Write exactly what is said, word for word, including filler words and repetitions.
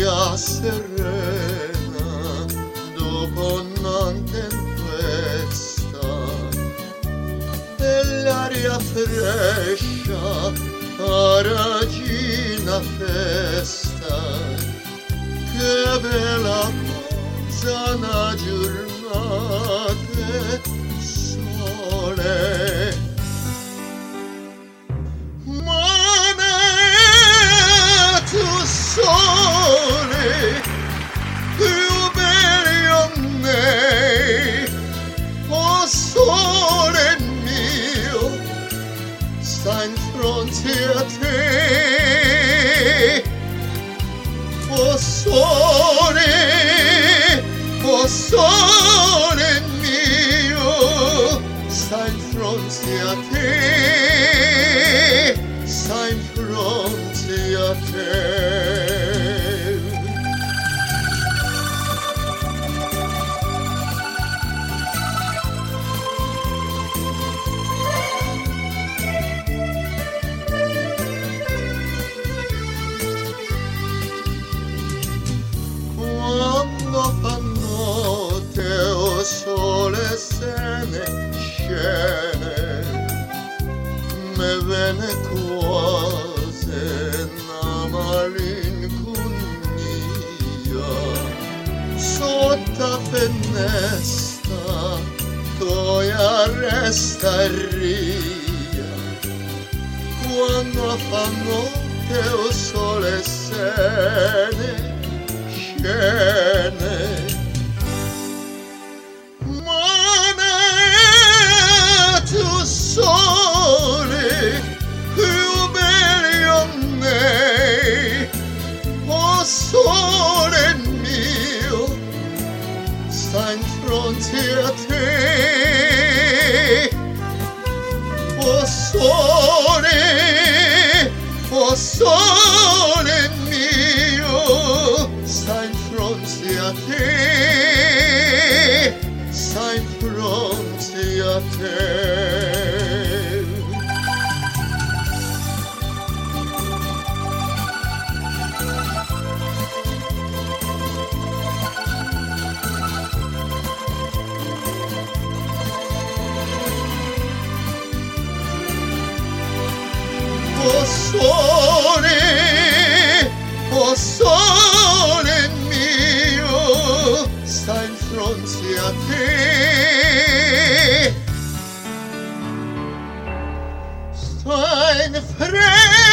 l'aria serena dopo una tempesta e l'aria fresca paragina festa. Che bella cosa una giornata sole. Sole più bello me, oh sole mio, sta in fronte a te. Oh sole, oh sole mio, sta in fronte a te, sta in fronte a te. Quando fa notte o sole se ne scende, me viene quasi una malinconia. Sotto finestra toia resta e ria. Quando fa notte o sole se ne scende, ma tu sole più bello me, oh sole mio, sta in fronte a te. Oh sole, oh sole mio, sta in fronte a te, sta in fronte a te. Oh sole, oh sole mio, sta in fronte a te, sta in fronte